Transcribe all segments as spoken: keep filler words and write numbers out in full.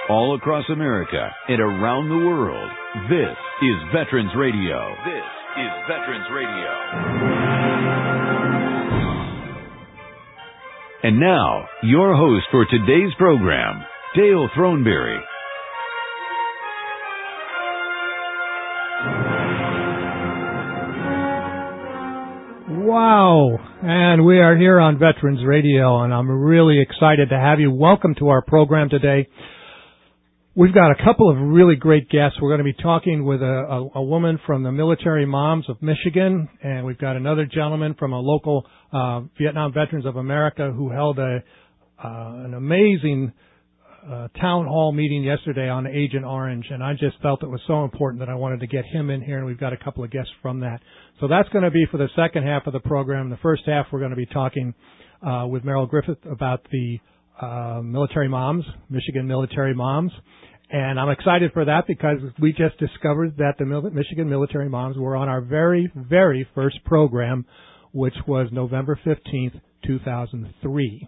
all across America and around the world. This is Veterans Radio. This is Veterans Radio. And now, your host for today's program, Dale Throneberry. Wow, and we are here on Veterans Radio, and I'm really excited to have you. Welcome to our program today. We've got a couple of really great guests. We're going to be talking with a, a, a woman from the Military Moms of Michigan, and we've got another gentleman from a local uh, Vietnam Veterans of America who held a uh, an amazing uh, town hall meeting yesterday on Agent Orange, and I just felt it was so important that I wanted to get him in here, and we've got a couple of guests from that. So that's going to be for the second half of the program. The first half, we're going to be talking uh, with Meryl Griffith about the uh, Military Moms, Michigan Military Moms. And I'm excited for that because we just discovered that the Michigan Military Moms were on our very, very first program, which was November fifteenth, two thousand three.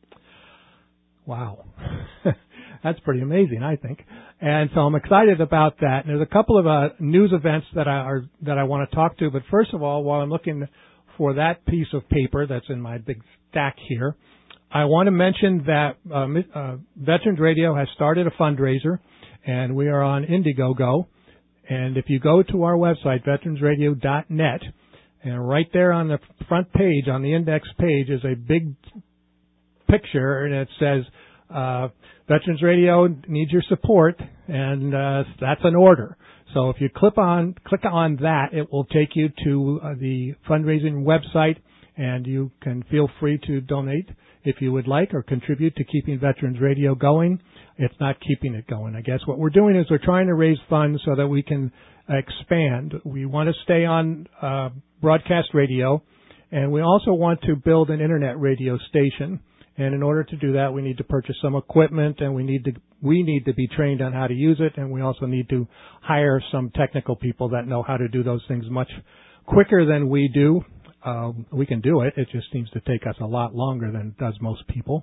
Wow. That's pretty amazing, I think. And so I'm excited about that. And there's a couple of uh, news events that I are, that I want to talk to. But first of all, while I'm looking for that piece of paper that's in my big stack here, I want to mention that uh, uh, Veterans Radio has started a fundraiser, and we are on Indiegogo. And if you go to our website, veterans radio dot net, and right there on the front page, on the index page, is a big picture, and it says, uh, Veterans Radio needs your support, and uh, that's an order. So if you click on click on that, it will take you to uh, the fundraising website, and you can feel free to donate if you would like, or contribute to keeping Veterans Radio going. It's not keeping it going, I guess. What we're doing is we're trying to raise funds so that we can expand. We want to stay on uh, broadcast radio, and we also want to build an internet radio station. And in order to do that, we need to purchase some equipment, and we need to we need to be trained on how to use it, and we also need to hire some technical people that know how to do those things much quicker than we do. Uh, we can do it. It just seems to take us a lot longer than it does most people.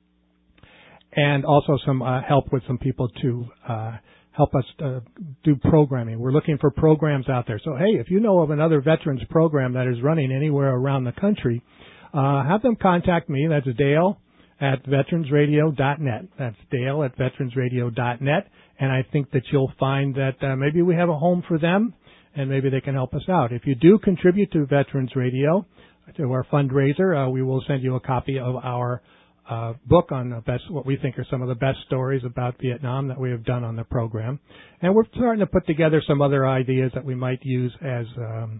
And also some uh, help with some people to uh, help us uh, do programming. We're looking for programs out there. So, hey, if you know of another veterans program that is running anywhere around the country, uh, have them contact me. That's Dale at veterans radio dot net. That's Dale at veterans radio dot net. And I think that you'll find that uh, maybe we have a home for them, and maybe they can help us out. If you do contribute to Veterans Radio, to our fundraiser, uh, we will send you a copy of our uh, book on the best, what we think are some of the best stories about Vietnam that we have done on the program. And we're starting to put together some other ideas that we might use as, um,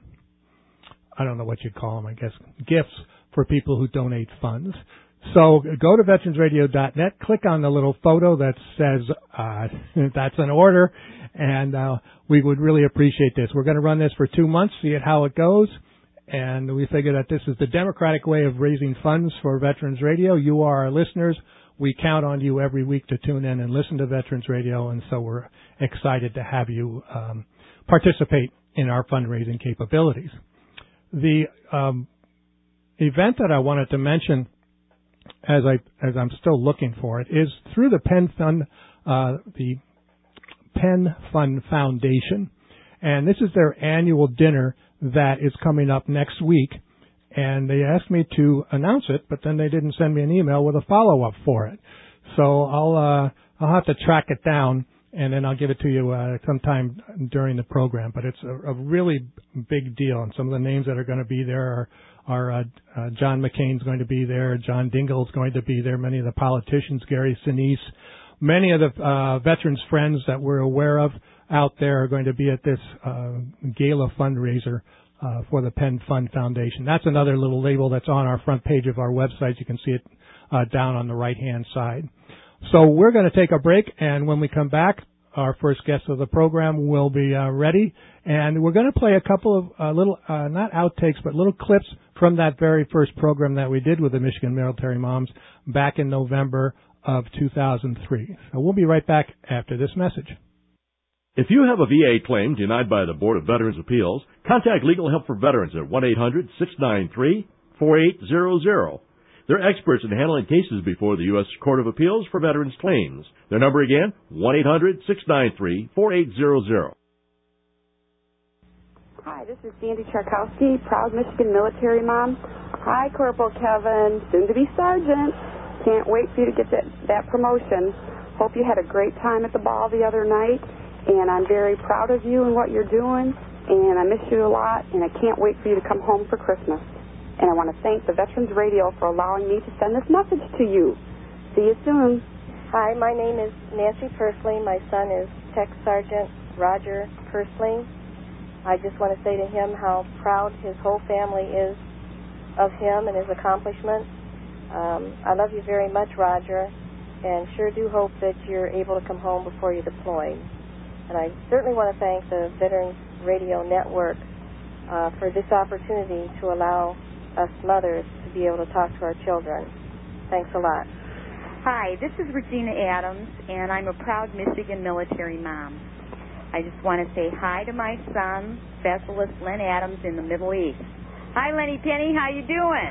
I don't know what you'd call them, I guess, gifts for people who donate funds. So go to veterans radio dot net, click on the little photo that says uh, that's an order, and uh, we would really appreciate this. We're going to run this for two months, see how it goes, and we figure that this is the democratic way of raising funds for Veterans Radio. You are our listeners. We count on you every week to tune in and listen to Veterans Radio, and so we're excited to have you um, participate in our fundraising capabilities. The um, event that I wanted to mention, as I as I'm still looking for it, is through the Penn Fund, uh, the Penn Fund Foundation, and this is their annual dinner that is coming up next week. And they asked me to announce it, but then they didn't send me an email with a follow-up for it. So I'll uh, I'll have to track it down, and then I'll give it to you uh, sometime during the program. But it's a, a really big deal, and some of the names that are going to be there are. Our uh, uh, John McCain's going to be there. John Dingell's going to be there. Many of the politicians, Gary Sinise, many of the uh, veterans friends that we're aware of out there are going to be at this uh, gala fundraiser uh, for the Penn Fund Foundation. That's another little label that's on our front page of our website. You can see it uh, down on the right-hand side. So we're going to take a break, and when we come back, our first guest of the program will be uh, ready, and we're going to play a couple of uh, little, uh, not outtakes, but little clips from that very first program that we did with the Michigan Military Moms back in November of two thousand three. So we'll be right back after this message. If you have a V A claim denied by the Board of Veterans' Appeals, contact Legal Help for Veterans at one eight hundred six nine three four eight zero zero. They're experts in handling cases before the U S Court of Appeals for Veterans Claims. Their number again, one eight hundred six nine three four eight zero zero. Hi, this is Sandy Charkowski, proud Michigan military mom. Hi, Corporal Kevin, soon to be sergeant. Can't wait for you to get that, that promotion. Hope you had a great time at the ball the other night, and I'm very proud of you and what you're doing, and I miss you a lot, and I can't wait for you to come home for Christmas. And I want to thank the Veterans Radio for allowing me to send this message to you. See you soon. Hi, my name is Nancy Pursley. My son is Tech Sergeant Roger Pursley. I just want to say to him how proud his whole family is of him and his accomplishments. Um, I love you very much, Roger, and sure do hope that you're able to come home before you're deployed. And I certainly want to thank the Veterans Radio Network uh, for this opportunity to allow us mothers to be able to talk to our children. Thanks a lot. Hi, this is Regina Adams, and I'm a proud Michigan military mom. I just want to say hi to my son, Specialist Len Adams in the Middle East. Hi, Lenny Penny. How you doing?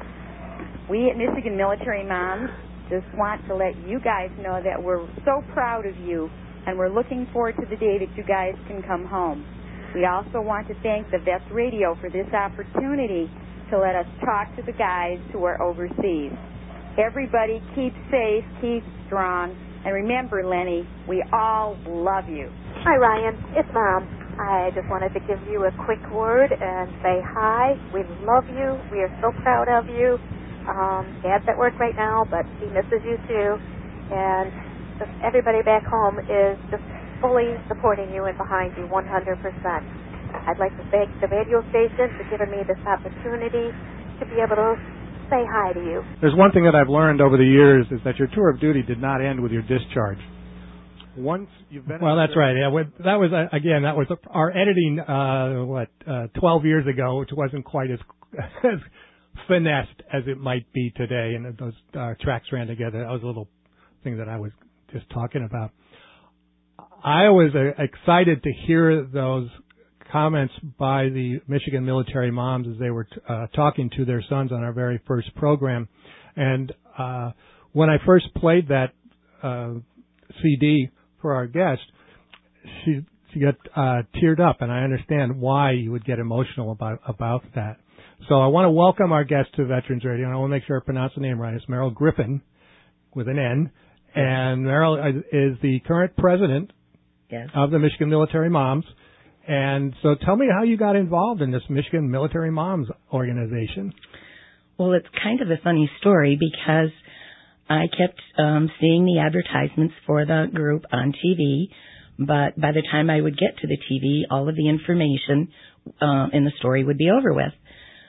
We at Michigan Military Moms just want to let you guys know that we're so proud of you, and we're looking forward to the day that you guys can come home. We also want to thank the Vets Radio for this opportunity to let us talk to the guys who are overseas. Everybody keep safe, keep strong, and remember, Lenny, we all love you. Hi, Ryan. It's Mom. I just wanted to give you a quick word and say hi. We love you. We are so proud of you. Um, Dad's at work right now, but he misses you too. And just everybody back home is just fully supporting you and behind you one hundred percent. I'd like to thank the radio station for giving me this opportunity to be able to say hi to you. There's one thing that I've learned over the years is that your tour of duty did not end with your discharge. Once you've been well, that's right. Yeah, that was uh, again that was our editing. Uh, what uh, twelve years ago, which wasn't quite as as finessed as it might be today, and those uh, tracks ran together. That was a little thing that I was just talking about. I was uh, excited to hear those comments by the Michigan military moms as they were t- uh, talking to their sons on our very first program, and uh, when I first played that uh, C D for our guest, she she got uh, teared up, and I understand why you would get emotional about about that. So I want to welcome our guest to Veterans Radio, and I want to make sure I pronounce the name right. It's Meryl Griffin with an N, and Meryl is the current president yes. of the Michigan Military Moms. And so tell me how you got involved in this Michigan Military Moms organization. Well, it's kind of a funny story because I kept um, seeing the advertisements for the group on T V, but by the time I would get to the T V, all of the information uh, in the story would be over with.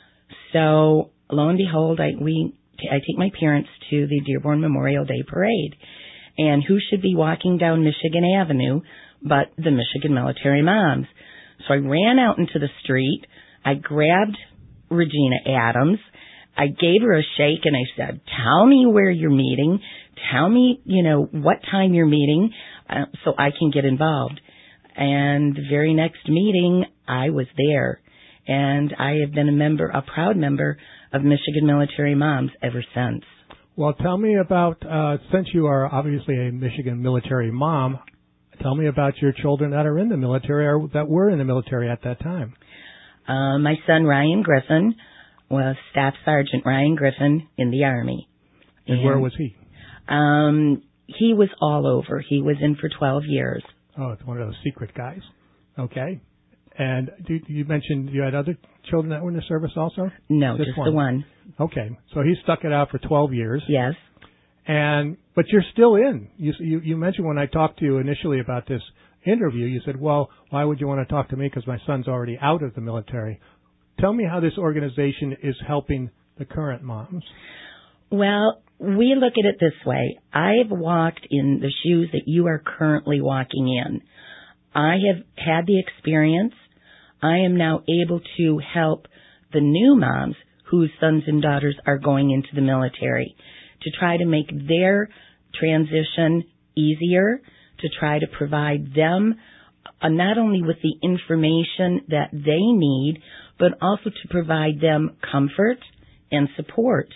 So lo and behold, I, we, I take my parents to the Dearborn Memorial Day Parade. And who should be walking down Michigan Avenue but the Michigan Military Moms? So I ran out into the street. I grabbed Regina Adams. I gave her a shake and I said, tell me where you're meeting. Tell me, you know, what time you're meeting uh, so I can get involved. And the very next meeting, I was there. And I have been a member, a proud member of Michigan Military Moms ever since. Well, tell me about, uh, since you are obviously a Michigan military mom, tell me about your children that are in the military or that were in the military at that time. Uh, my son, Ryan Griffin, was Staff Sergeant Ryan Griffin in the Army. And, and where was he? Um, he was all over. He was in for twelve years. Oh, it's one of those secret guys. Okay. And do, you mentioned you had other children that were in the service also? No, just, just one. the one. Okay. So he stuck it out for twelve years. Yes. And but you're still in. You, you you mentioned when I talked to you initially about this interview, you said, well, why would you want to talk to me because my son's already out of the military? Tell me how this organization is helping the current moms. Well, we look at it this way. I've walked in the shoes that you are currently walking in. I have had the experience. I am now able to help the new moms whose sons and daughters are going into the military to try to make their transition easier, to try to provide them uh, not only with the information that they need, but also to provide them comfort and support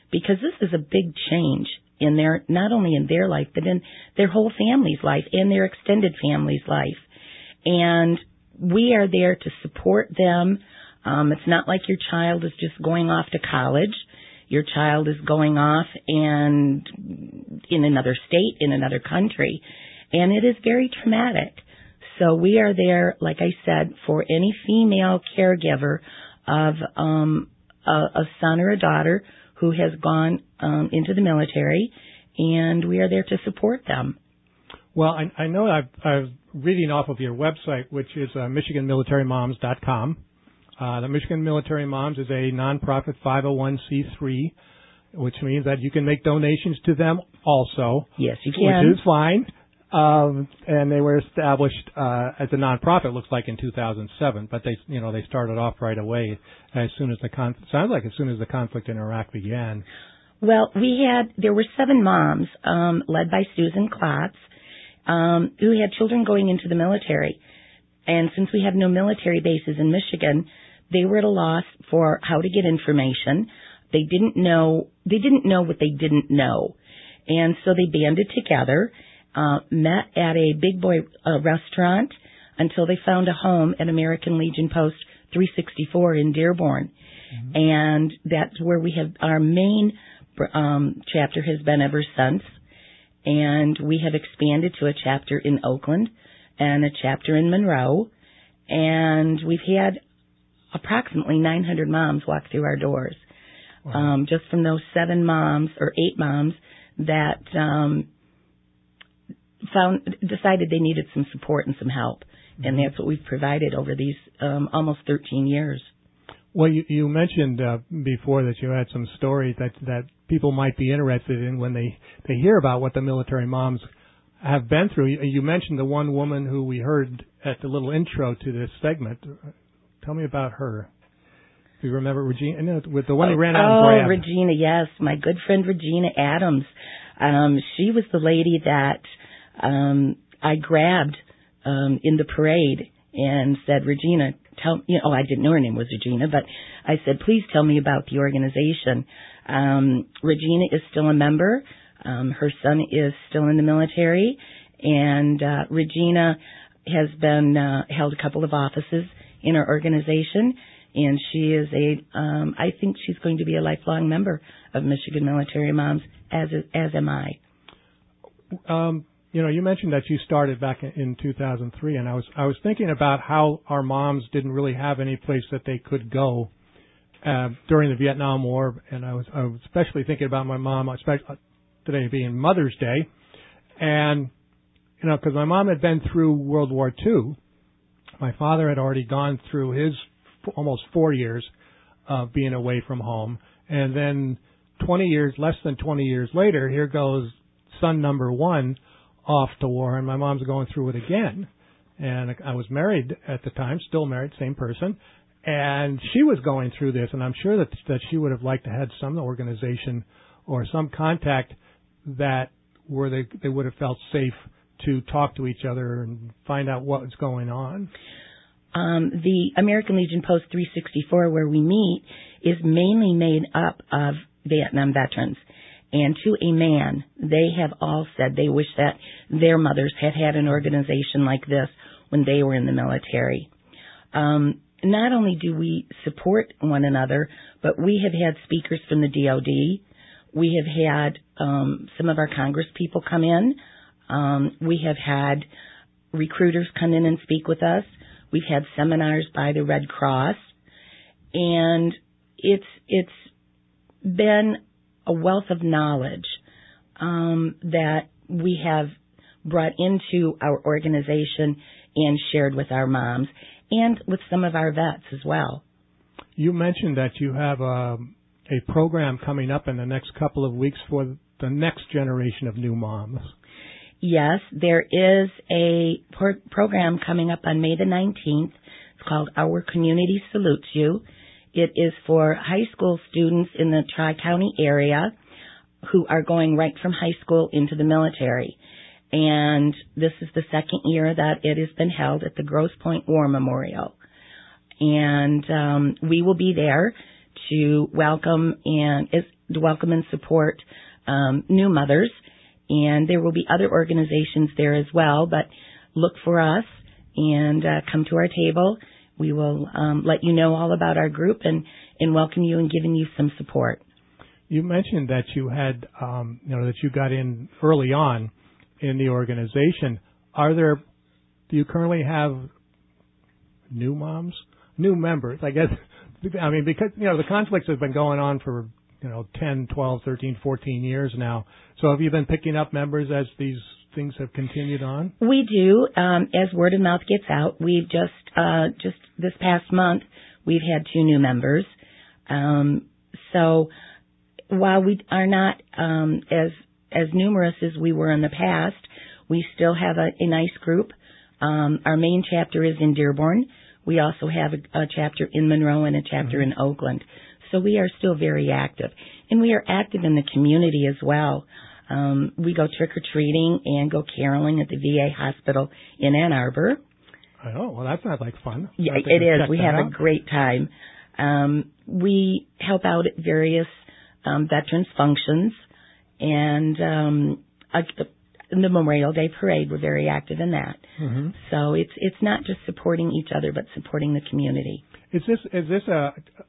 because this is a big change in their, not only in their life, but in their whole family's life and their extended family's life. And we are there to support them. Um, it's not like your child is just going off to college. Your child is going off and in another state, in another country. And it is very traumatic. So we are there, like I said, for any female caregiver of um, a, a son or a daughter who has gone um, into the military, and we are there to support them. Well, I, I know I've, I'm reading off of your website, which is uh, Michigan Military Moms dot com. Uh, the Michigan Military Moms is a nonprofit five oh one c three, which means that you can make donations to them also. Yes, you can. Which is fine. Um, and they were established uh, as a nonprofit. Looks like in two thousand seven, but they, you know, they started off right away as soon as the con- sounds like as soon as the conflict in Iraq began. Well, we had there were seven moms um, led by Susan Klotz um, who had children going into the military, and since we have no military bases in Michigan, they were at a loss for how to get information. They didn't know they didn't know what they didn't know, and so they banded together. Uh, met at a big boy uh, restaurant until they found a home at American Legion Post three sixty-four in Dearborn. Mm-hmm. And that's where we have our main um, chapter has been ever since. And we have expanded to a chapter in Oakland and a chapter in Monroe. And we've had approximately nine hundred moms walk through our doors. Wow. Um, just from those seven moms or eight moms that um, found decided they needed some support and some help, and that's what we've provided over these um, almost thirteen years. Well, you, you mentioned uh, before that you had some stories that that people might be interested in when they they hear about what the military moms have been through. You, you mentioned the one woman who we heard at the little intro to this segment. Tell me about her. Do you remember Regina? No, with the one who ran out. Oh, oh Regina, yes, my good friend Regina Adams. Um, she was the lady that Um, I grabbed um, in the parade and said, Regina, tell you know, oh, I didn't know her name was Regina, but I said, please tell me about the organization. Um, Regina is still a member. Um, her son is still in the military, and uh, Regina has been uh, held a couple of offices in our organization, and she is a, um, I think she's going to be a lifelong member of Michigan Military Moms, as as am I. Um. You know, you mentioned that you started back in two thousand three, and I was I was thinking about how our moms didn't really have any place that they could go uh, during the Vietnam War, and I was I was especially thinking about my mom, especially today being Mother's Day, and you know, because my mom had been through World War Two, my father had already gone through his almost four years of being away from home, and then twenty years, less than twenty years later, here goes son number one off to war, and my mom's going through it again. And I was married at the time, still married, same person, and she was going through this, and I'm sure that that she would have liked to have some organization or some contact that where they they would have felt safe to talk to each other and find out what was going on. Um, the American Legion Post three sixty-four, where we meet, is mainly made up of Vietnam veterans. And to a man, they have all said they wish that their mothers had had an organization like this when they were in the military. Um, not only do we support one another, but we have had speakers from the D O D. We have had um, some of our Congress people come in. Um, we have had recruiters come in and speak with us. We've had seminars by the Red Cross. And it's it's been a wealth of knowledge um, that we have brought into our organization and shared with our moms and with some of our vets as well. You mentioned that you have a, a program coming up in the next couple of weeks for the next generation of new moms. Yes, there is a pro- program coming up on May the nineteenth. It's called Our Community Salutes You. It is for high school students in the Tri-County area who are going right from high school into the military. And this is the second year that it has been held at the Grosse Pointe War Memorial. And um, we will be there to welcome and as, to welcome and support um, new mothers, and there will be other organizations there as well, but look for us and uh, come to our table. We will um, let you know all about our group and, and welcome you and giving you some support. You mentioned that you had, um, you know, that you got in early on in the organization. Are there, do you currently have new moms, new members? I guess, I mean, because, you know, the conflicts have been going on for, you know, ten, twelve, thirteen, fourteen years now. So have you been picking up members as these things have continued on? We do. Um, as word of mouth gets out, we've just, uh, just this past month, we've had two new members. Um, so while we are not um, as as numerous as we were in the past, we still have a, a nice group. Um, our main chapter is in Dearborn. We also have a, a chapter in Monroe and a chapter mm-hmm. in Oakland. So we are still very active. And we are active in the community as well. Um, we go trick-or-treating and go caroling at the V A hospital in Ann Arbor. Oh, well, that's not like fun. Yeah, it is. We have out. a great time. Um, we help out at various um, veterans functions, and um, uh, in the Memorial Day Parade, we're very active in that. Mm-hmm. So it's it's not just supporting each other, but supporting the community. Is this is this a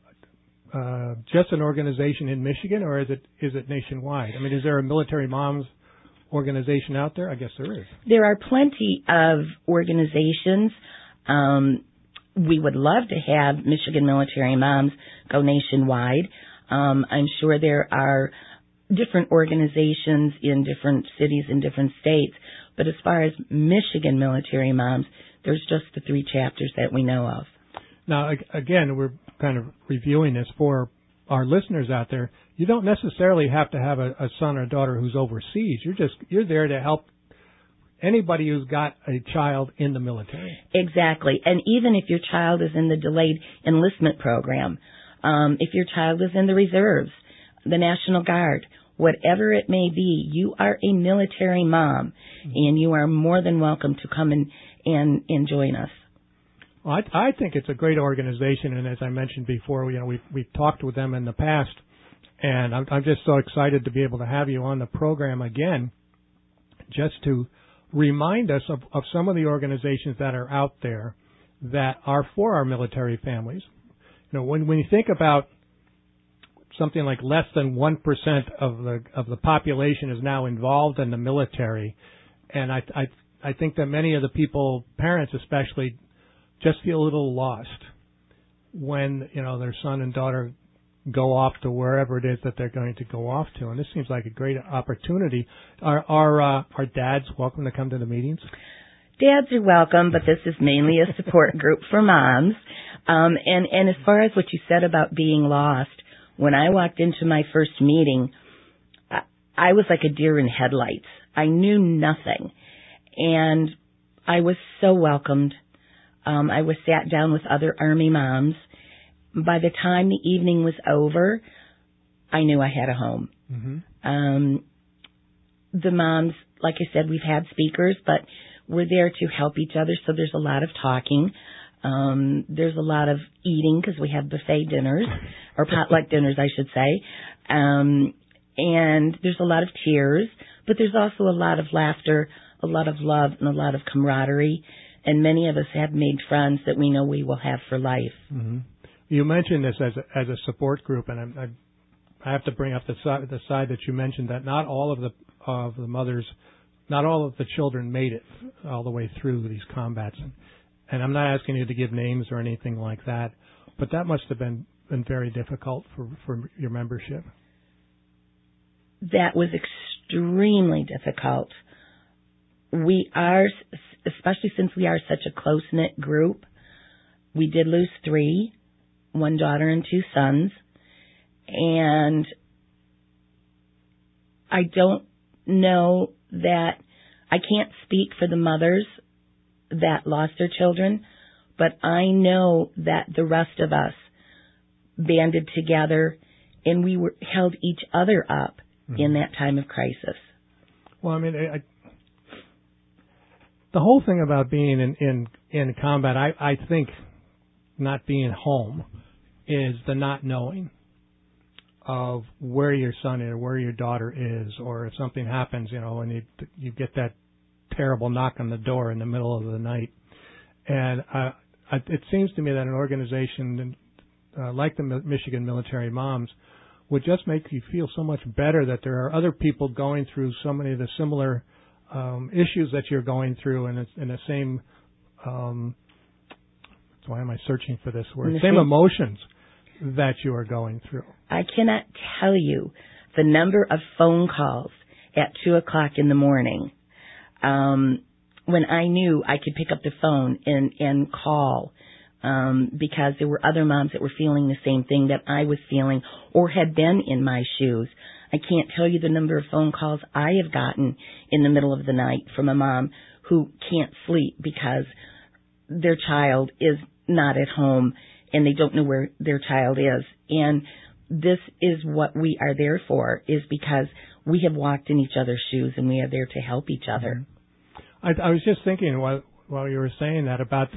uh, just an organization in Michigan, or is it is it nationwide? I mean, is there a military moms organization out there? I guess there is. There are plenty of organizations. Um, we would love to have Michigan Military Moms go nationwide. Um, I'm sure there are different organizations in different cities in different states, but as far as Michigan Military Moms, there's just the three chapters that we know of. Now, again, we're kind of reviewing this for our listeners out there. You don't necessarily have to have a, a son or daughter who's overseas. You're just you're there to help anybody who's got a child in the military. Exactly. And even if your child is in the delayed enlistment program, um, if your child is in the reserves, the National Guard, whatever it may be, you are a military mom, mm-hmm. and you are more than welcome to come and, and, and join us. Well, I, I think it's a great organization, and as I mentioned before, you know, we've, we've talked with them in the past, and I'm, I'm just so excited to be able to have you on the program again, just to remind us of, of some of the organizations that are out there that are for our military families. You know, when, when you think about something like less than one percent of the of the population is now involved in the military, and I, I I think that many of the people, parents especially, just feel a little lost when, you know, their son and daughter go off to wherever it is that they're going to go off to, and this seems like a great opportunity. Are are uh, are dads welcome to come to the meetings? Dads are welcome, but this is mainly a support group for moms. Um, and and as far as what you said about being lost, when I walked into my first meeting, I, I was like a deer in headlights. I knew nothing, and I was so welcomed. Um, I was sat down with other Army moms. By the time the evening was over, I knew I had a home. Mm-hmm. Um, the moms, like I said, we've had speakers, but we're there to help each other, so there's a lot of talking. Um, there's a lot of eating because we have buffet dinners, or potluck dinners, I should say. Um, and there's a lot of tears, but there's also a lot of laughter, a lot of love, and a lot of camaraderie. And many of us have made friends that we know we will have for life. Mm-hmm. You mentioned this as a, as a support group, and I, I have to bring up the side, the side that you mentioned that not all of the of the mothers, not all of the children made it all the way through these combats. And, and I'm not asking you to give names or anything like that, but that must have been, been very difficult for, for your membership. That was extremely difficult. We are, especially since we are such a close-knit group, we did lose three, one daughter and two sons, and I don't know that, I can't speak for the mothers that lost their children, but I know that the rest of us banded together and we were held each other up mm-hmm. in that time of crisis. Well, I mean, I, the whole thing about being in, in, in combat, I, I think not being home is the not knowing. of where your son is, where your daughter is, or if something happens, you know, and you you get that terrible knock on the door in the middle of the night. And uh, it seems to me that an organization uh, like the Michigan Military Moms would just make you feel so much better that there are other people going through so many of the similar um, issues that you're going through, and it's in the same. Um, why am I searching for this word? Same emotions that you are going through. I cannot tell you the number of phone calls at two o'clock in the morning um, when I knew I could pick up the phone and, and call um, because there were other moms that were feeling the same thing that I was feeling or had been in my shoes. I can't tell you the number of phone calls I have gotten in the middle of the night from a mom who can't sleep because their child is not at home and they don't know where their child is. And this is what we are there for, is because we have walked in each other's shoes and we are there to help each other. I, I was just thinking while, while you were saying that about,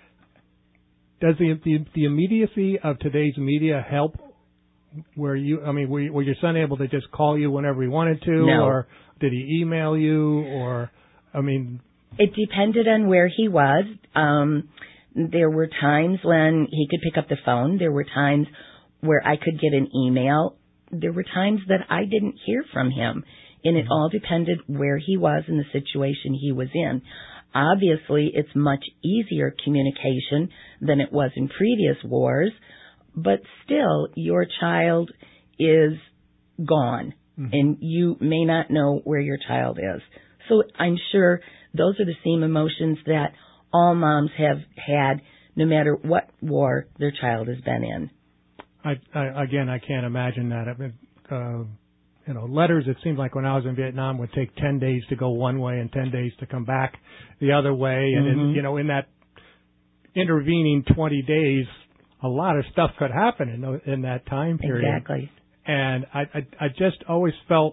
does the, the the immediacy of today's media help? Where you, I mean, were, were your son able to just call you whenever he wanted to, no. or did he email you, or, I mean, it depended on where he was. Um, There were times when he could pick up the phone. There were times where I could get an email. There were times that I didn't hear from him, and it all depended where he was in the situation he was in. Obviously, it's much easier communication than it was in previous wars, but still, your child is gone, mm-hmm. and you may not know where your child is. So I'm sure those are the same emotions that all moms have had, no matter what war their child has been in. I, I again, I can't imagine that. I mean, uh, you know, letters. It seemed like when I was in Vietnam would take ten days to go one way and ten days to come back the other way, and mm-hmm. in, you know, in that intervening twenty days, a lot of stuff could happen in in that time period. Exactly. And I, I, I just always felt,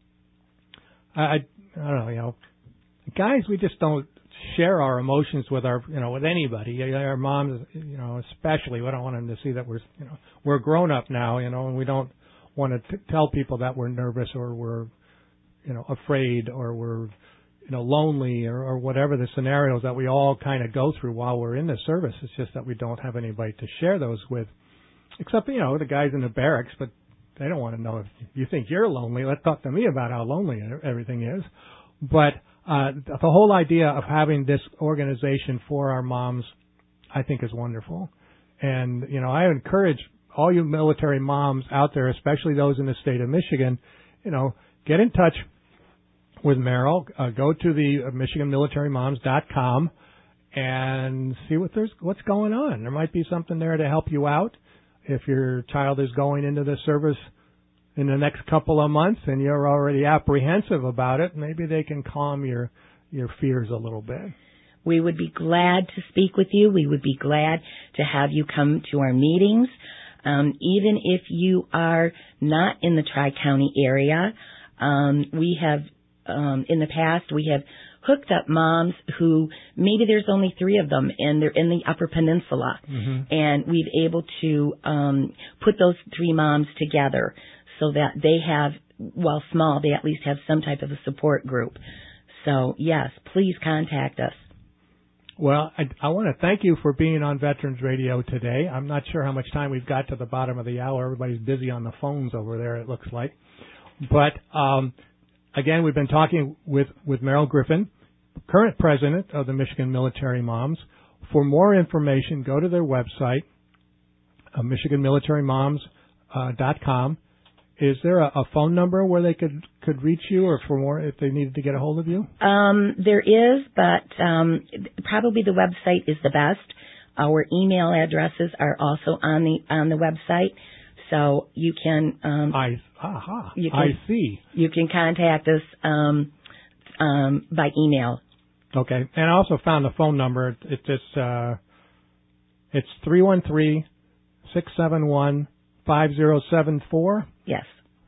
I, I, I don't know, you know, guys, we just don't share our emotions with our, you know, with anybody. Our moms, you know, especially. We don't want them to see that we're, you know, we're grown up now, you know, and we don't want to t- tell people that we're nervous or we're, you know, afraid or we're, you know, lonely or, or whatever the scenarios that we all kind of go through while we're in the service. It's just that we don't have anybody to share those with, except, you know, the guys in the barracks, but they don't want to know if you think you're lonely. Let's talk to me about how lonely everything is. But uh, the whole idea of having this organization for our moms, I think, is wonderful. And, you know, I encourage all you military moms out there, especially those in the state of Michigan, you know, get in touch with Meryl. Uh, go to the Michigan Military Moms dot com and see what there's what's going on. There might be something there to help you out. If your child is going into the service in the next couple of months and you're already apprehensive about it, maybe they can calm your your fears a little bit. We would be glad to speak with you. We would be glad to have you come to our meetings. Um, even if you are not in the Tri-County area, um, we have, um, in the past, we have hooked up moms who maybe there's only three of them and they're in the Upper Peninsula. Mm-hmm. And we've able to um, put those three moms together so that they have, while small, they at least have some type of a support group. So, yes, please contact us. Well, I, I want to thank you for being on Veterans Radio today. I'm not sure how much time we've got to the bottom of the hour. Everybody's busy on the phones over there, it looks like. But, um, again, we've been talking with, with Meryl Griffin, current president of the Michigan Military Moms. For more information, go to their website, uh, Michigan Military Moms dot com. Is there a, a phone number where they could, could reach you, or for more if they needed to get a hold of you? Um, there is, but um, probably the website is the best. Our email addresses are also on the on the website, so you can. Um, I aha. You can, I see. You can contact us um, um, by email. Okay, and I also found the phone number. It's just uh, it's three one three six seven one five zero seven four. Yes. Right.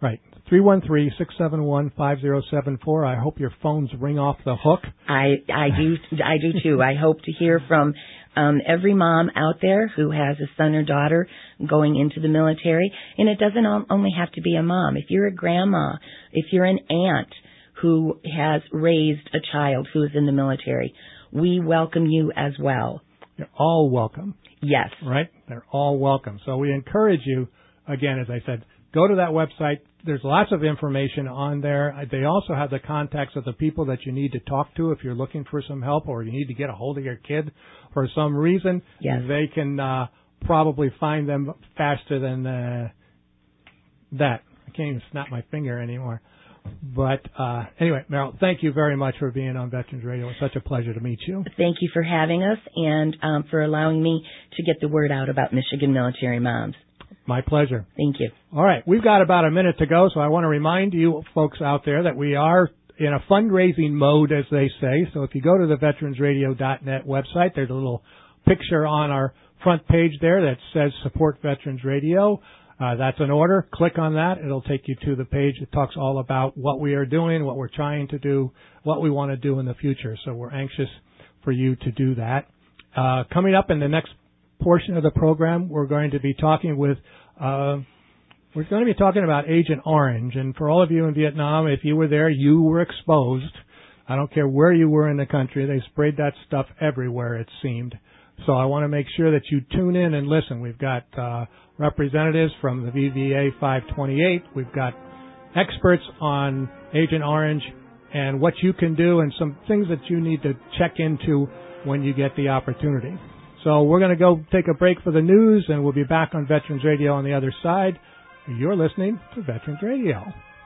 three one three, six seven one, five zero seven four. I hope your phones ring off the hook. I, I do I do too. I hope to hear from um, every mom out there who has a son or daughter going into the military. And it doesn't only have to be a mom. If you're a grandma, if you're an aunt who has raised a child who is in the military, we welcome you as well. You're all welcome. Yes. Right? They're all welcome. So we encourage you, again, as I said, go to that website. There's lots of information on there. They also have the contacts of the people that you need to talk to if you're looking for some help or you need to get a hold of your kid for some reason. Yes. They can uh, probably find them faster than uh, that. I can't even snap my finger anymore. But uh, anyway, Meryl, thank you very much for being on Veterans Radio. It's such a pleasure to meet you. Thank you for having us and um, for allowing me to get the word out about Michigan Military Moms. My pleasure. Thank you. All right. We've got about a minute to go, so I want to remind you folks out there that we are in a fundraising mode, as they say. So if you go to the veterans radio dot net website, there's a little picture on our front page there that says Support Veterans Radio. Uh, that's an order. Click on that. It'll take you to the page that talks all about what we are doing, what we're trying to do, what we want to do in the future. So we're anxious for you to do that. Uh, coming up in the next portion of the program, we're going to be talking with, uh, we're going to be talking about Agent Orange. And for all of you in Vietnam, if you were there, you were exposed. I don't care where you were in the country. They sprayed that stuff everywhere, it seemed. So I want to make sure that you tune in and listen. We've got uh, representatives from the V V A five twenty-eight. We've got experts on Agent Orange and what you can do and some things that you need to check into when you get the opportunity. So we're going to go take a break for the news, and we'll be back on Veterans Radio on the other side. You're listening to Veterans Radio.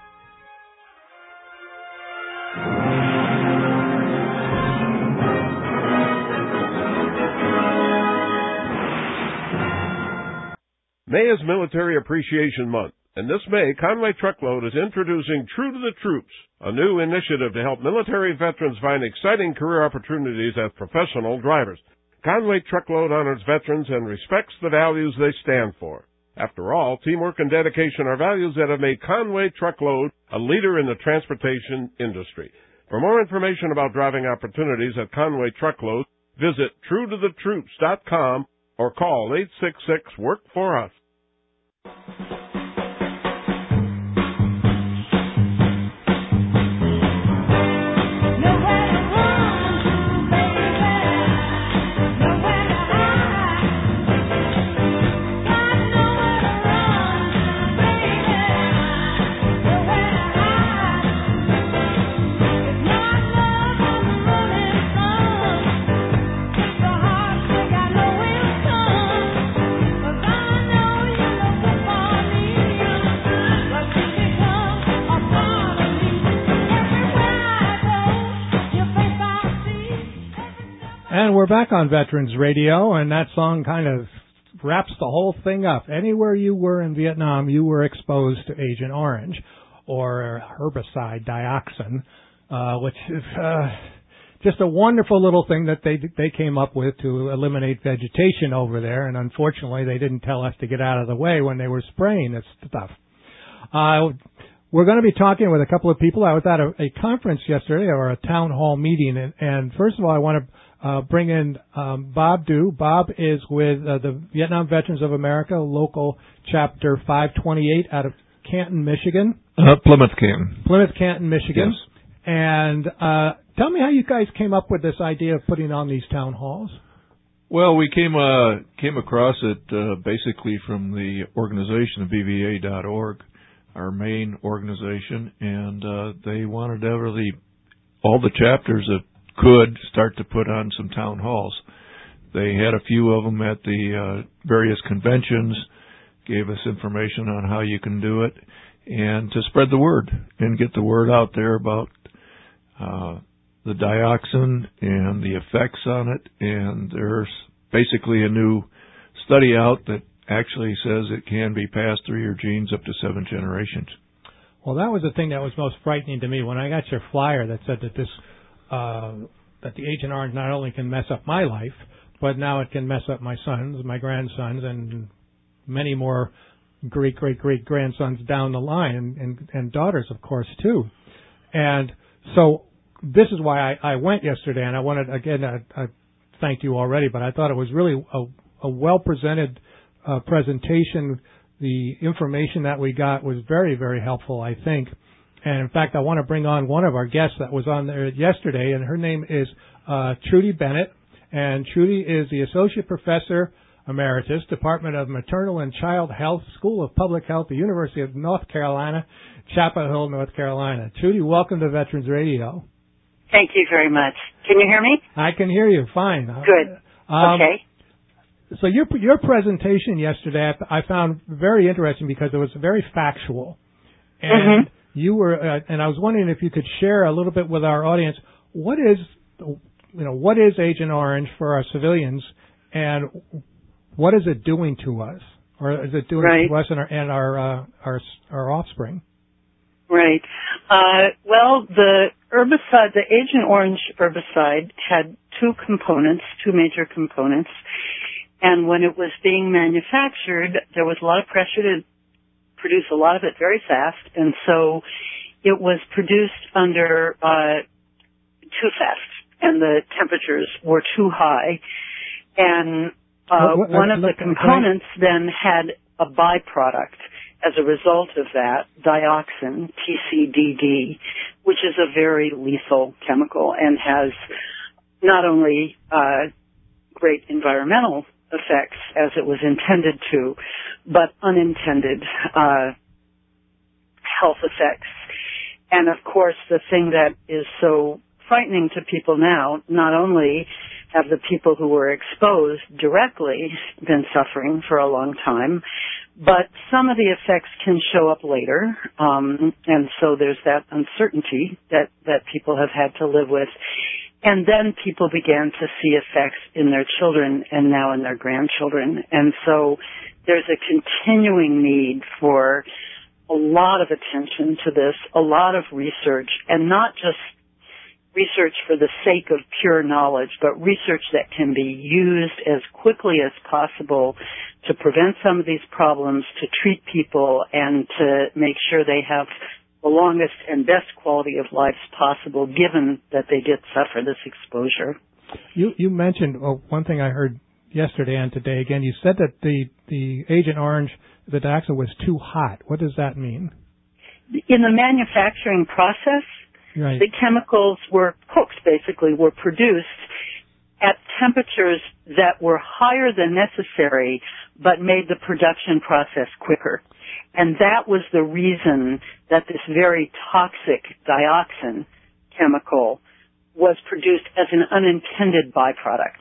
May is Military Appreciation Month, and this May, Conway Truckload is introducing True to the Troops, a new initiative to help military veterans find exciting career opportunities as professional drivers. Conway Truckload honors veterans and respects the values they stand for. After all, teamwork and dedication are values that have made Conway Truckload a leader in the transportation industry. For more information about driving opportunities at Conway Truckload, visit true to the troops dot com or call eight six six, work for us. And we're back on Veterans Radio, and that song kind of wraps the whole thing up. Anywhere you were in Vietnam, you were exposed to Agent Orange, or herbicide dioxin, uh, which is uh, just a wonderful little thing that they they came up with to eliminate vegetation over there. And unfortunately, they didn't tell us to get out of the way when they were spraying this stuff. Uh, we're going to be talking with a couple of people. I was at a, a conference yesterday, or a town hall meeting, and, and first of all, I want to Uh, bring in um, Bob Dew. Bob is with uh, the Vietnam Veterans of America, local chapter five twenty-eight out of Canton, Michigan. Uh, Plymouth, Canton. Plymouth, Canton, Michigan. Yes. And uh, tell me how you guys came up with this idea of putting on these town halls. Well, we came uh, came across it uh, basically from the organization, V V A dot org, our main organization, and uh, they wanted every all the chapters that could start to put on some town halls. They had a few of them at the uh, various conventions, gave us information on how you can do it, and to spread the word and get the word out there about uh, the dioxin and the effects on it. And there's basically a new study out that actually says it can be passed through your genes up to seven generations. Well, that was the thing that was most frightening to me when I got your flyer that said that this Uh, that the Agent Orange not only can mess up my life, but now it can mess up my sons, my grandsons, and many more great, great, great grandsons down the line, and, and, and daughters, of course, too. And so this is why I, I went yesterday, and I wanted, again, I, I thanked you already, but I thought it was really a, a well-presented uh, presentation. The information that we got was very, very helpful, I think. And, in fact, I want to bring on one of our guests that was on there yesterday, and her name is uh, Trudy Bennett. And Trudy is the Associate Professor Emeritus, Department of Maternal and Child Health, School of Public Health, the University of North Carolina, Chapel Hill, North Carolina. Trudy, welcome to Veterans Radio. Thank you very much. Can you hear me? I can hear you fine. Good. Um, okay. So your your presentation yesterday I found very interesting because it was very factual, and mm-hmm. you were uh, and I was wondering if you could share a little bit with our audience what is you know what is Agent Orange for our civilians, and what is it doing to us, or is it doing right. to us and our and our uh, our, our offspring? Right. Uh, well, the herbicide, the Agent Orange herbicide, had two components, two major components. And when it was being manufactured, there was a lot of pressure to produce a lot of it very fast. And so it was produced under uh, too fast, and the temperatures were too high. And uh, what, what, one of look, the components I... then had a byproduct as a result of that, dioxin, T C D D, which is a very lethal chemical and has not only uh, great environmental effects as it was intended to, but unintended uh, health effects. And of course, the thing that is so frightening to people now, not only have the people who were exposed directly been suffering for a long time, but some of the effects can show up later, um, and so there's that uncertainty that, that people have had to live with. And then people began to see effects in their children and now in their grandchildren. And so there's a continuing need for a lot of attention to this, a lot of research, and not just research for the sake of pure knowledge, but research that can be used as quickly as possible to prevent some of these problems, to treat people, and to make sure they have the longest and best quality of lives possible, given that they did suffer this exposure. You you mentioned well, one thing I heard yesterday and today again. You said that the the Agent Orange, the dioxin, was too hot. What does that mean? In the manufacturing process, right. the chemicals were cooked, basically, were produced at temperatures that were higher than necessary, but made the production process quicker. And that was the reason that this very toxic dioxin chemical was produced as an unintended byproduct.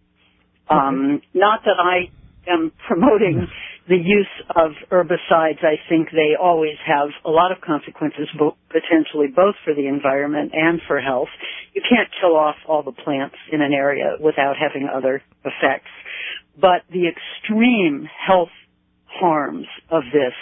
Okay. Um, not that I am promoting the use of herbicides. I think they always have a lot of consequences, bo- potentially both for the environment and for health. You can't kill off all the plants in an area without having other effects. But the extreme health harms of this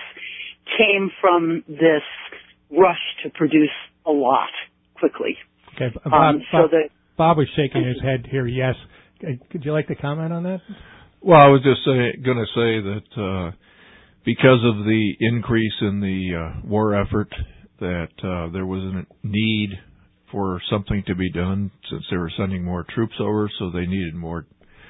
came from this rush to produce a lot quickly. Okay, Bob, um, so Bob, that, Bob was shaking his head here, yes. Could you like to comment on that? Well, I was just say, going to say that uh, because of the increase in the uh, war effort, that uh, there was a need for something to be done since they were sending more troops over, so they needed more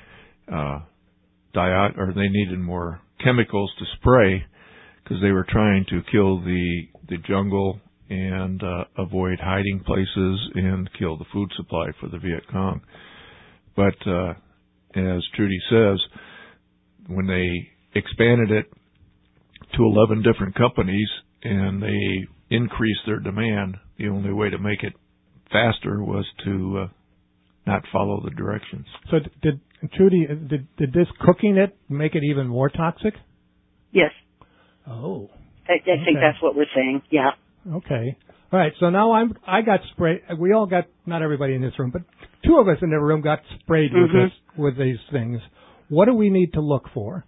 uh, diet, or they needed more chemicals to spray because they were trying to kill the the jungle and uh, avoid hiding places and kill the food supply for the Viet Cong. But uh, as Trudy says, when they expanded it to eleven different companies and they increased their demand, the only way to make it faster was to uh, not follow the directions. So did Trudy, did, did this cooking it make it even more toxic? Yes. Oh. I, I okay. think that's what we're saying, yeah. Okay. All right, so now I'm, I got sprayed, we all got, not everybody in this room, but two of us in the room got sprayed mm-hmm. with this, with these things. What do we need to look for?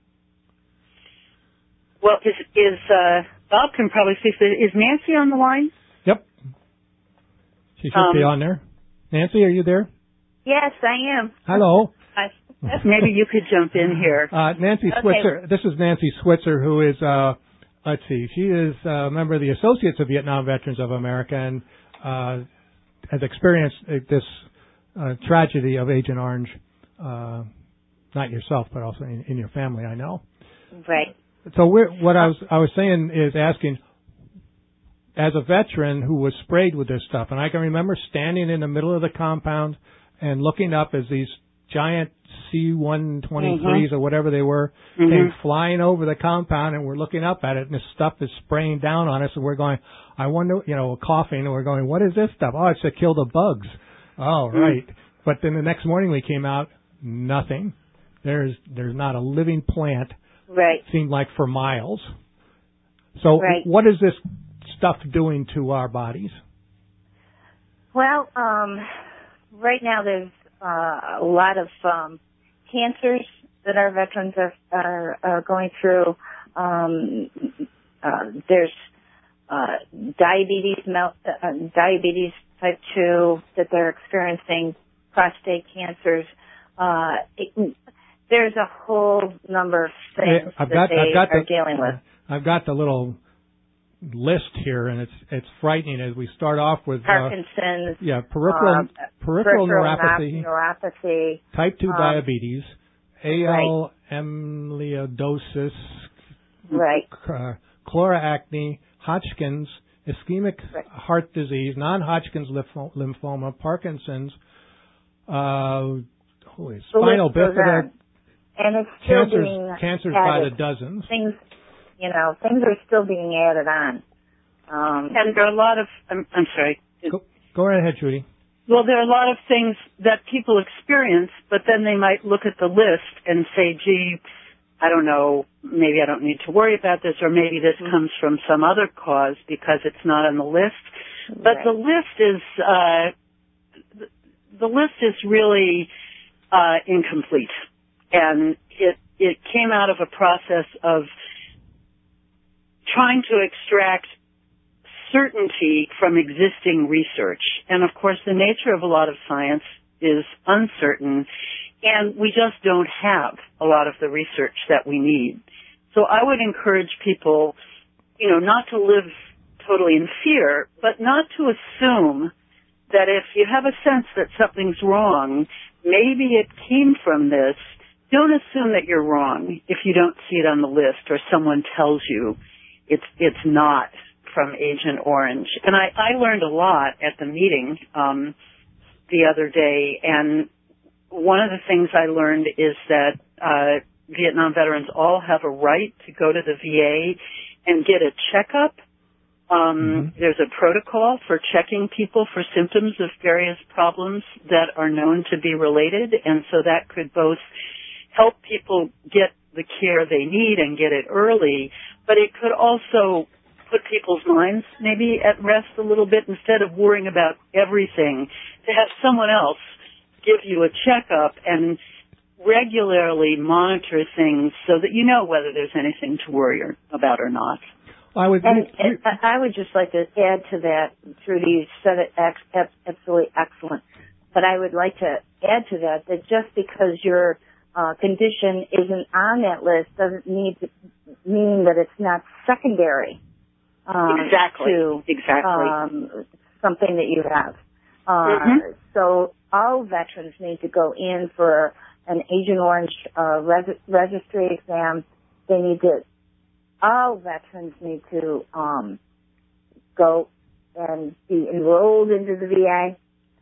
Well, is, is uh, Bob can probably see, is Nancy on the line? Yep. She should um, be on there. Nancy, are you there? Yes, I am. Hello. I, Maybe you could jump in here. Uh, Nancy Okay. Switzer. This is Nancy Switzer, who is, uh, let's see, she is a member of the Associates of Vietnam Veterans of America and uh, has experienced uh, this uh, tragedy of Agent Orange, uh, not yourself, but also in, in your family, I know. Right. So we're, what I was I was saying is asking, as a veteran who was sprayed with this stuff, and I can remember standing in the middle of the compound and looking up as these giant C one twenty-threes Mm-hmm. or whatever they were Mhm. came flying over the compound, and we're looking up at it, and this stuff is spraying down on us, and we're going, I wonder, you know, coughing, and we're going, what is this stuff? Oh, it's to kill the bugs. Oh, Mm. right. But then the next morning we came out, nothing. There's there's not a living plant. Right. Seemed like for miles. So Right. what is this stuff doing to our bodies? Well, um, right now there's uh, a lot of um, cancers that our veterans are, are, are going through. Um, uh, there's uh, diabetes, mel- uh, diabetes type two that they're experiencing, prostate cancers. Uh, it, there's a whole number of things I've that got, they I've got are the, dealing with. I've got the little list here, and it's it's frightening as we start off with Parkinson's. Uh, yeah, peripheral uh, peripheral, peripheral neuropathy, neuropathy, type two um, diabetes, A L amyloidosis, right, uh, chloroacne, Hodgkin's, ischemic right. heart disease, non-Hodgkin's lympho- lymphoma, Parkinson's, uh, holy, spinal bifida, and it's still cancers, being cancers by added. the dozens. Things, you know, things are still being added on. Um, And there are a lot of, I'm, I'm sorry. Go, go right ahead, Judy. Well, there are a lot of things that people experience, but then they might look at the list and say, gee, I don't know, maybe I don't need to worry about this, or maybe this mm-hmm. comes from some other cause because it's not on the list. But right. the list is, uh, the list is really, uh, incomplete. And it, it came out of a process of trying to extract certainty from existing research. And of course, the nature of a lot of science is uncertain, and we just don't have a lot of the research that we need. So I would encourage people, you know, not to live totally in fear, but not to assume that if you have a sense that something's wrong, maybe it came from this. Don't assume that you're wrong if you don't see it on the list or someone tells you it's it's not from Agent Orange. And I, I learned a lot at the meeting um, the other day, and one of the things I learned is that uh, Vietnam veterans all have a right to go to the V A and get a checkup. Um, mm-hmm. There's a protocol for checking people for symptoms of various problems that are known to be related, and so that could both help people get the care they need and get it early, but it could also put people's minds maybe at rest a little bit instead of worrying about everything, to have someone else give you a checkup and regularly monitor things so that you know whether there's anything to worry or, about or not. I would, and, and I would just like to add to that, Trudy, you said it ex- absolutely excellent, but I would like to add to that that just because your uh, condition isn't on that list doesn't need to mean that it's not secondary. Um, exactly. To exactly. Um, something that you have. Uh, mm-hmm. So all veterans need to go in for an Agent Orange uh, res- registry exam. They need to. All veterans need to um, go and be enrolled into the V A,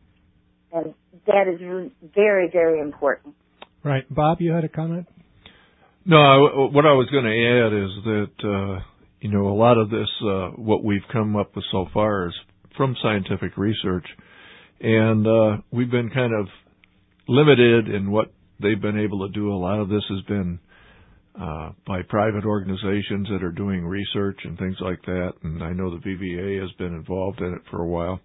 and that is very, very important. Right, Bob, you had a comment? No, I, what I was going to add is that. Uh, You know, a lot of this, uh, what we've come up with so far is from scientific research. And uh, we've been kind of limited in what they've been able to do. A lot of this has been uh, by private organizations that are doing research and things like that. And I know the V V A has been involved in it for a while.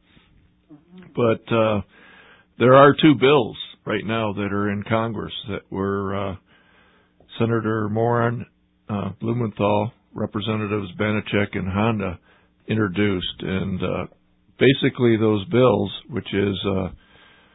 But uh, there are two bills right now that are in Congress that were uh, Senator Moran, uh, Blumenthal, Representatives Banachek and Honda introduced, and uh, basically those bills, which is uh,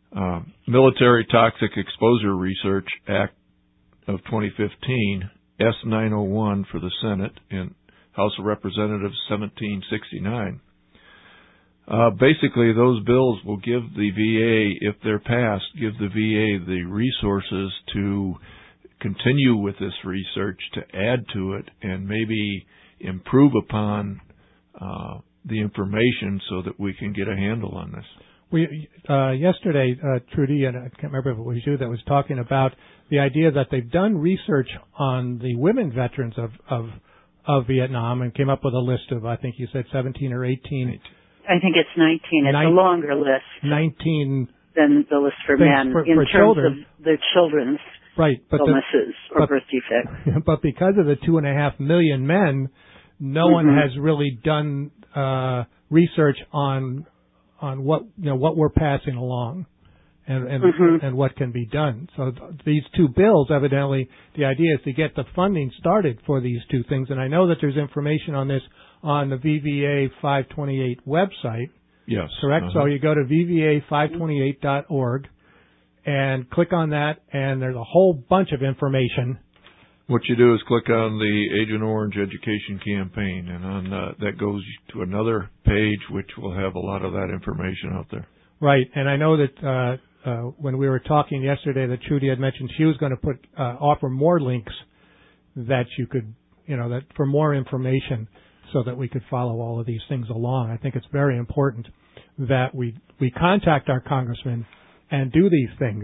uh, Military Toxic Exposure Research Act of twenty fifteen, S nine oh one for the Senate, and House of Representatives seventeen sixty-nine. Uh, basically, those bills will give the V A, if they're passed, give the V A the resources to continue with this research, to add to it, and maybe improve upon uh, the information so that we can get a handle on this. We uh, yesterday, uh, Trudy, and I can't remember if it was you that was talking about the idea that they've done research on the women veterans of of, of Vietnam and came up with a list of, I think you said seventeen or eighteen. I think it's nineteen. It's Nin- a longer list. nineteen than the list for men for, in for terms children. of the children's right, but illnesses the, or but, birth defects. But because of the two and a half million men, no mm-hmm. one has really done uh, research on on what you know what we're passing along, and and, mm-hmm. and what can be done. So th- these two bills, evidently, the idea is to get the funding started for these two things. And I know that there's information on this on the V V A five twenty-eight website. Yes. Correct? Uh-huh. So you go to V V A five twenty-eight dot org and click on that, and there's a whole bunch of information. What you do is click on the Agent Orange Education Campaign, and on uh, that goes to another page which will have a lot of that information out there. Right, and I know that uh, uh, when we were talking yesterday, that Trudy had mentioned she was going to put uh, offer more links that you could, you know, that for more information, so that we could follow all of these things along. I think it's very important that we we contact our congressmen and do these things.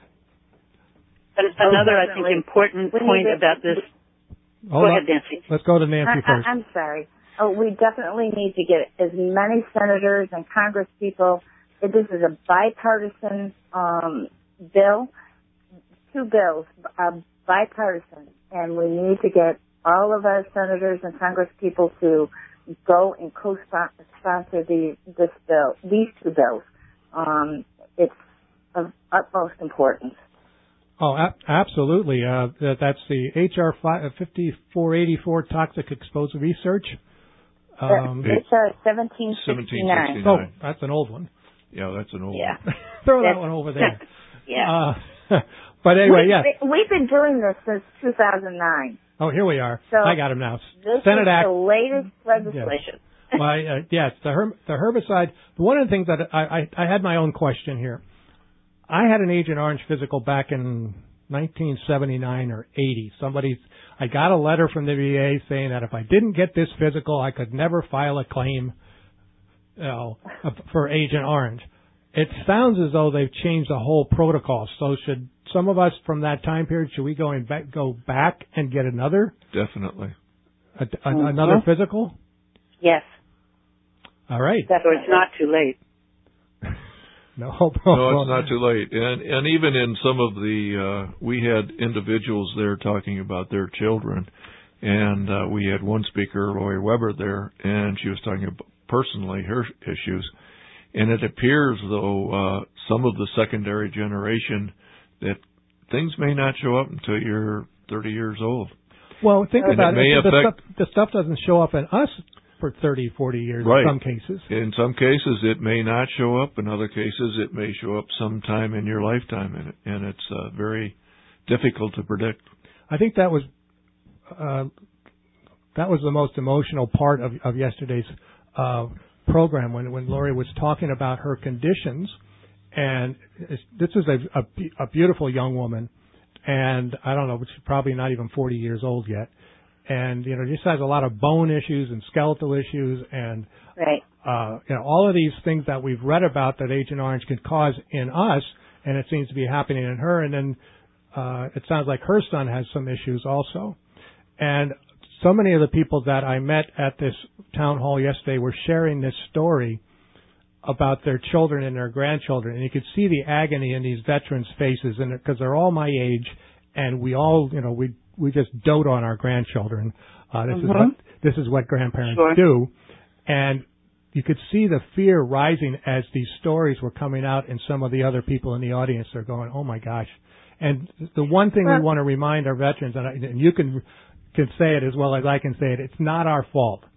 Another, I think, important point about this. Hold go on. ahead, Nancy. Let's go to Nancy I, first. I, I'm sorry. Oh, we definitely need to get as many senators and Congress people. This is a bipartisan um, bill, two bills, uh, bipartisan, and we need to get all of our senators and Congress people to go and co-sponsor the, this bill, these two bills. Um, it's of utmost importance. Oh, a- absolutely. Uh, that, that's the H R fifty-four eighty-four Toxic Exposure Research. Um, H R seventeen sixty-nine. Oh, that's an old one. Yeah, that's an old yeah. one. Throw that's, that one over there. yeah. Uh, but anyway, we've, yeah. Been, we've been doing this since two thousand nine. Oh, here we are. So I got him now. This Senate is Act. the latest legislation. Yes. Well, uh, yes, the, herb, the herbicide. One of the things that I, I, I had my own question here. I had an Agent Orange physical back in nineteen seventy-nine or eighty. Somebody, I got a letter from the V A saying that if I didn't get this physical, I could never file a claim, you know, for Agent Orange. It sounds as though they've changed the whole protocol. So should some of us from that time period, should we go and back, go back and get another? Definitely. A, a, mm-hmm. Another physical? Yes. All right. So it's not too late. No, no, it's not too late. And and even in some of the, uh, we had individuals there talking about their children, and uh, we had one speaker, Lori Weber, there, and she was talking about personally her issues. And it appears, though, uh, some of the secondary generation that things may not show up until you're thirty years old. Well, think and about it. May it. The, affect, stuff, the stuff doesn't show up in us for thirty, forty years right. in some cases. In some cases, it may not show up. In other cases, it may show up sometime in your lifetime, and, it, and it's uh, very difficult to predict. I think that was uh, that was the most emotional part of, of yesterday's uh, program when, when Lori was talking about her conditions. And it's, this is a, a, a beautiful young woman, and I don't know, she's probably not even forty years old yet. And, you know, just has a lot of bone issues and skeletal issues and, right. uh, you know, all of these things that we've read about that Agent Orange can cause in us, and it seems to be happening in her. And then, uh, it sounds like her son has some issues also. And so many of the people that I met at this town hall yesterday were sharing this story about their children and their grandchildren. And you could see the agony in these veterans' faces, and because they're all my age, and we all, you know, we, we just dote on our grandchildren. Uh, this mm-hmm. is what, this is what grandparents sure. do. And you could see the fear rising as these stories were coming out, and some of the other people in the audience are going, oh my gosh. And the one thing well, we want to remind our veterans, and, I, and you can, can say it as well as I can say it, it's not our fault.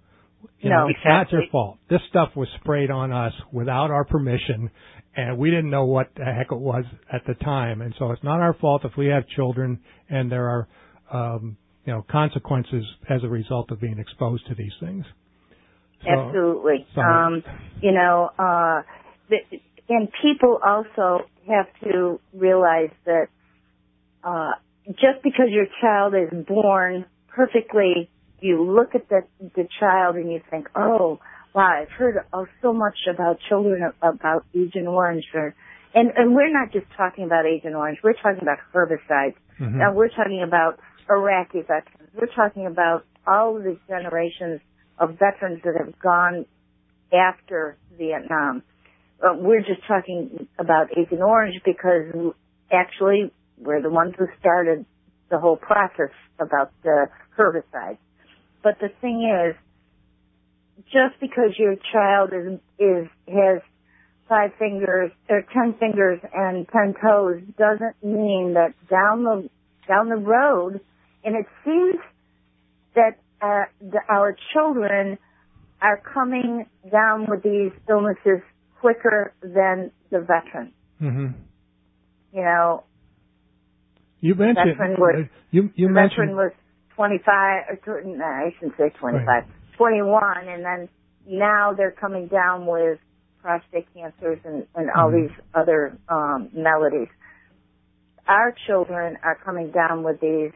You no, know, it's exactly. not your fault. This stuff was sprayed on us without our permission, and we didn't know what the heck it was at the time. And so it's not our fault if we have children and there are, um, you know, consequences as a result of being exposed to these things. So, Absolutely. So, um, you know, uh, the, and people also have to realize that uh, just because your child is born perfectly, you look at the, the child and you think, oh, wow, I've heard oh, so much about children, about Agent Orange. Or, and, and we're not just talking about Agent Orange. We're talking about herbicides. Mm-hmm. Now, we're talking about Iraqi veterans. We're talking about all of these generations of veterans that have gone after Vietnam. Uh, we're just talking about Agent Orange because actually we're the ones who started the whole process about the herbicides. But the thing is, just because your child is is has five fingers or ten fingers and ten toes doesn't mean that down the down the road, and it seems that uh, the, our children are coming down with these illnesses quicker than the veteran. Mm-hmm. You know, you mentioned veteran was, you you the mentioned veteran was twenty-five. Or, no, I shouldn't say twenty-five. Right. twenty-one, and then now they're coming down with prostate cancers and, and all mm-hmm. these other um, maladies. Our children are coming down with these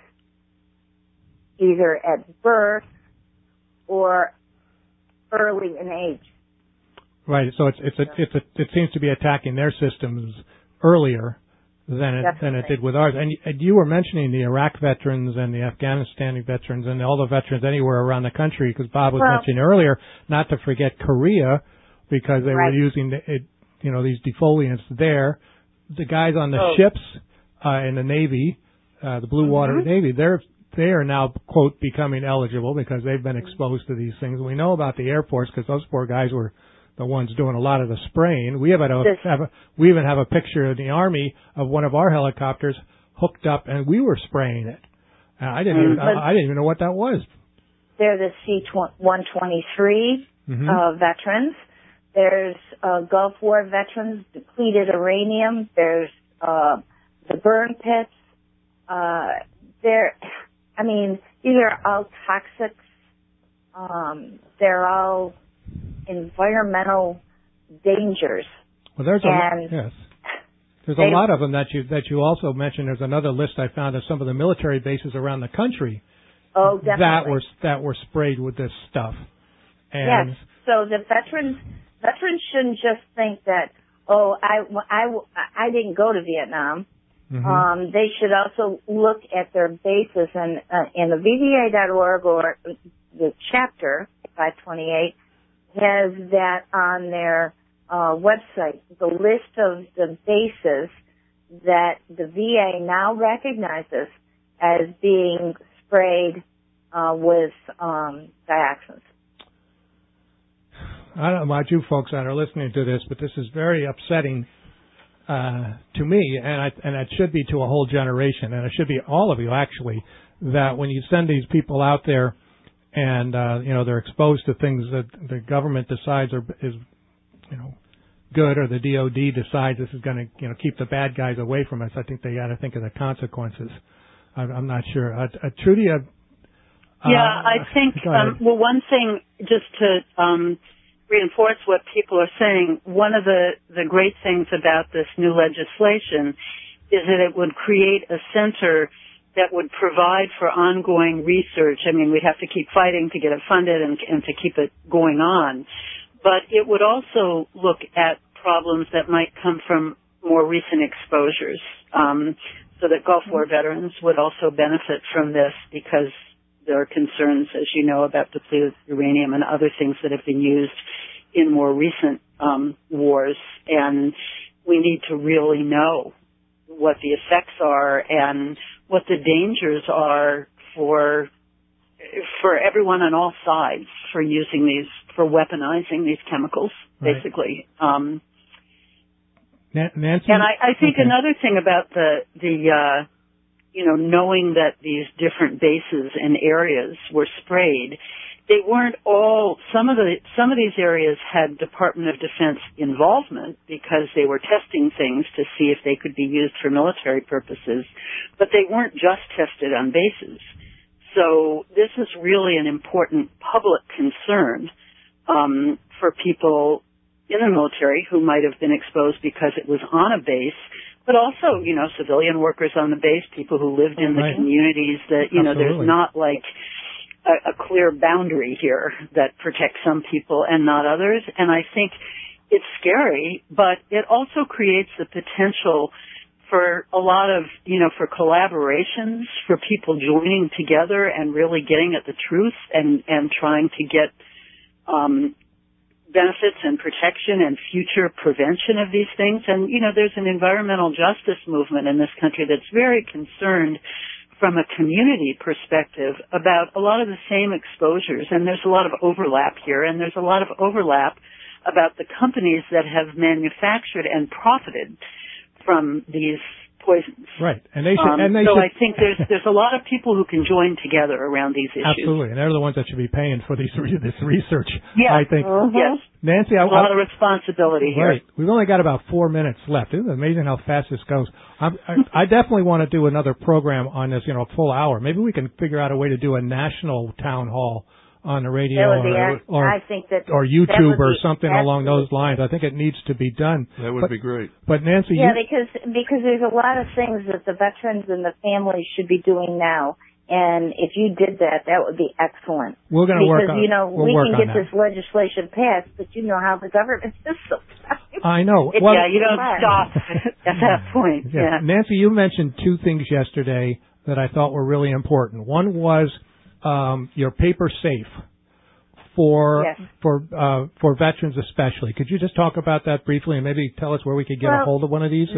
either at birth or early in age. Right. So it's it's a, it's a, it seems to be attacking their systems earlier than it Definitely. than it did with ours. And, and you were mentioning the Iraq veterans and the Afghanistan veterans and all the veterans anywhere around the country, because Bob was well, mentioning earlier, not to forget Korea, because they right. were using the, it, you know these defoliants there. The guys on the oh. ships uh, in the Navy, uh, the Blue mm-hmm. Water Navy, they're they are now, quote, becoming eligible because they've been exposed to these things. We know about the Air Force because those poor guys were the ones doing a lot of the spraying. We have a, have a, we even have a picture in the Army of one of our helicopters hooked up, and we were spraying it. Uh, I didn't even, I, I didn't even know what that was. They're the C one twenty-three mm-hmm. uh, veterans. There's uh, Gulf War veterans, depleted uranium. There's uh, the burn pits. Uh, there, I mean, these are all toxics. Um, they're all environmental dangers. Well, there's and a yes. There's they, a lot of them that you that you also mentioned. There's another list I found of some of the military bases around the country. Oh, definitely. That were that were sprayed with this stuff. And yes. So the veterans veterans shouldn't just think that, oh, I, I, I didn't go to Vietnam. Mm-hmm. Um, they should also look at their bases, and uh, in the V V A dot org or the chapter five twenty-eight has that on their uh, website, the list of the bases that the V A now recognizes as being sprayed uh, with um, dioxins. I don't know about you folks that are listening to this, but this is very upsetting uh, to me, and I, and it should be to a whole generation, and it should be all of you actually, that when you send these people out there and uh, you know they're exposed to things that the government decides are is you know good, or the D O D decides this is going to you know keep the bad guys away from us, I think they got to think of the consequences. I'm, I'm not sure. Uh, uh, Trudy, uh, yeah, I think um, well, one thing just to um, reinforce what people are saying, one of the, the great things about this new legislation is that it would create a center that would provide for ongoing research. I mean, we'd have to keep fighting to get it funded and, and to keep it going on. But it would also look at problems that might come from more recent exposures, um, so that Gulf War veterans would also benefit from this, because there are concerns, as you know, about depleted uranium and other things that have been used in more recent um, wars. And we need to really know what the effects are and what the dangers are for for everyone on all sides for using these, for weaponizing these chemicals, basically. Right. Um, Nancy? And I, I think okay. another thing about the the uh, you know, knowing that these different bases and areas were sprayed they weren't all, some of the, some of these areas had Department of Defense involvement because they were testing things to see if they could be used for military purposes, but they weren't just tested on bases. So this is really an important public concern, um, for people in the military who might have been exposed because it was on a base, but also, you know, civilian workers on the base, people who lived in the right. communities that, you know, Absolutely. there's not like a, a clear boundary here that protects some people and not others. And I think it's scary, but it also creates the potential for a lot of, you know, for collaborations, for people joining together and really getting at the truth and, and trying to get, um, benefits and protection and future prevention of these things. And, you know, there's an environmental justice movement in this country that's very concerned from a community perspective about a lot of the same exposures. And there's a lot of overlap here, and there's a lot of overlap about the companies that have manufactured and profited from these poisons. Right. And they should, um, and they so should, I think there's there's a lot of people who can join together around these issues. Absolutely. And they're the ones that should be paying for these, this research, yeah. I think. Uh-huh. Yes. Nancy, I, a lot of responsibility right. here. We've only got about four minutes left. It's amazing how fast this goes. I'm, I, I definitely want to do another program on this, you know, a full hour. Maybe we can figure out a way to do a national town hall on the radio That would be, or, or, I think that, or YouTube that or be something along those lines. I think it needs to be done. That would but, be great. But Nancy, yeah, you, because because there's a lot of things that the veterans and the families should be doing now. And if you did that, that would be excellent. We're going to work on Because, you know, we'll we work can on get that. this legislation passed, but you know how the government is sometimes. I know. It, well, yeah, you don't stop at that point. Yeah. Yeah. Nancy, you mentioned two things yesterday that I thought were really important. One was um, your paper safe for yes. for uh, for veterans especially. Could you just talk about that briefly and maybe tell us where we could get well, a hold of one of these?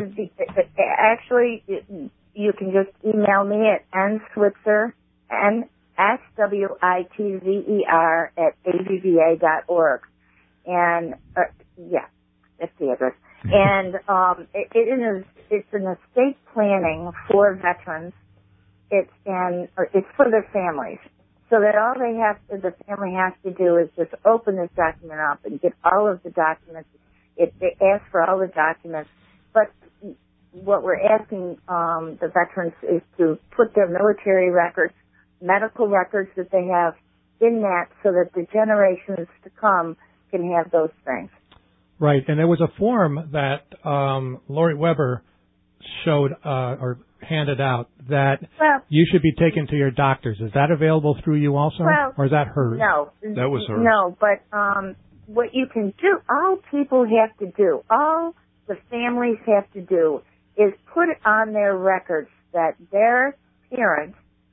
Actually, you can just email me at nswitzer, N S W I T Z E R at A V V A dot org. And, uh, yeah, that's the address. And um, it, it is it's an estate planning for veterans. It's and it's for their families. So that all they have to, the family has to do is just open this document up and get all of the documents. It, it asks for all the documents. But what we're asking um, the veterans is to put their military records, medical records that they have in that so that the generations to come can have those things. Right. And there was a form that um, Lori Weber showed uh, or handed out that well, you should be taken to your doctors. Is that available through you also? Well, or is that hers? No. That was hers. No, but um, what you can do, all people have to do, all the families have to do is put it on their records that their parent,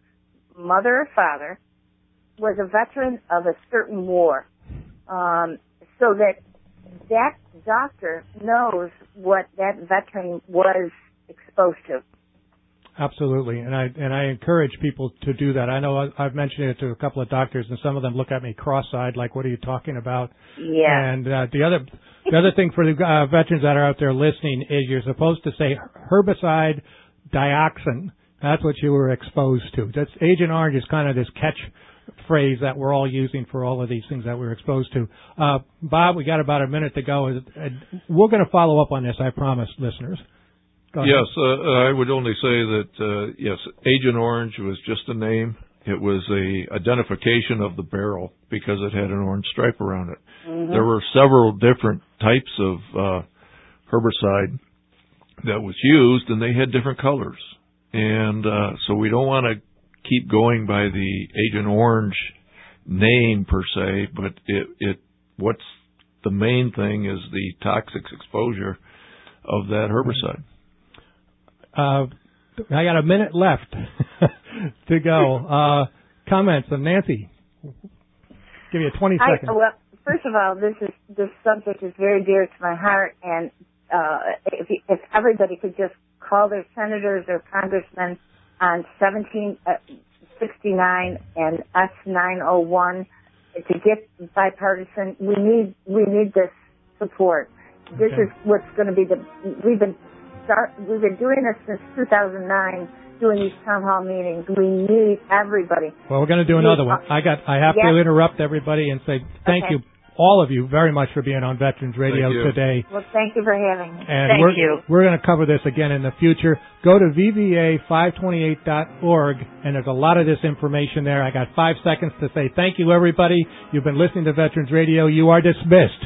mother or father, was a veteran of a certain war. Um, so that that doctor knows what that veteran was exposed to. Absolutely, and I and I encourage people to do that. I know I, I've mentioned it to a couple of doctors, and some of them look at me cross-eyed, like, "What are you talking about?" Yeah. And uh, the other the other thing for the uh, veterans that are out there listening is you're supposed to say herbicide dioxin. That's what you were exposed to. That's Agent Orange is kind of this catch phrase that we're all using for all of these things that we're exposed to. Uh, Bob, we got about a minute to go. We're going to follow up on this, I promise, listeners. Yes, uh, I would only say that, uh, yes, Agent Orange was just a name. It was a identification of the barrel because it had an orange stripe around it. Mm-hmm. There were several different types of uh, herbicide that was used, and they had different colors. And uh, so we don't want to keep going by the Agent Orange name per se, but it, it what's the main thing is the toxic exposure of that herbicide. Uh, I got a minute left to go. Uh, comments of Nancy. Give you twenty seconds. I, well, first of all, this is this subject is very dear to my heart, and uh, if, if everybody could just call their senators or congressmen on seventeen sixty-nine and S nine oh one to get bipartisan, we need we need this support. This okay. is what's going to be the we've been. Start, we've been doing this since two thousand nine, doing these town hall meetings. We need everybody. Well, we're going to do another one. I got. I have yes. to interrupt everybody and say thank okay. you, all of you, very much for being on Veterans Radio today. Well, thank you for having me. And thank we're, you. We're going to cover this again in the future. Go to V V A five twenty-eight dot org, and there's a lot of this information there. I got five seconds to say thank you, everybody. You've been listening to Veterans Radio. You are dismissed.